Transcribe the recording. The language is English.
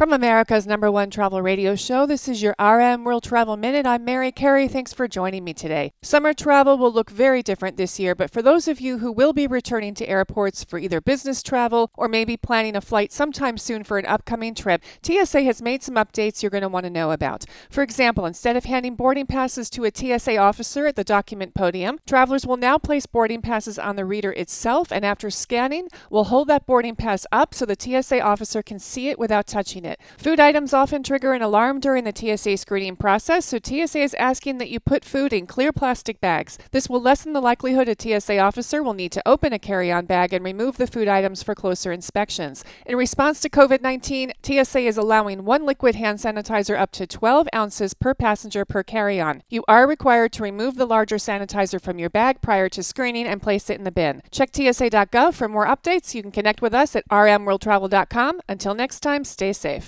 From America's #1 travel radio show, this is your RM World Travel Minute. I'm Mary Carey. Thanks for joining me today. Summer travel will look very different this year, but for those of you who will be returning to airports for either business travel or maybe planning a flight sometime soon for an upcoming trip, TSA has made some updates you're going to want to know about. For example, instead of handing boarding passes to a TSA officer at the document podium, travelers will now place boarding passes on the reader itself, and after scanning, will hold that boarding pass up so the TSA officer can see it without touching it. Food items often trigger an alarm during the TSA screening process, so TSA is asking that you put food in clear plastic bags. This will lessen the likelihood a TSA officer will need to open a carry-on bag and remove the food items for closer inspections. In response to COVID-19, TSA is allowing one liquid hand sanitizer up to 12 ounces per passenger per carry-on. You are required to remove the larger sanitizer from your bag prior to screening and place it in the bin. Check TSA.gov for more updates. You can connect with us at rmworldtravel.com. Until next time, stay safe.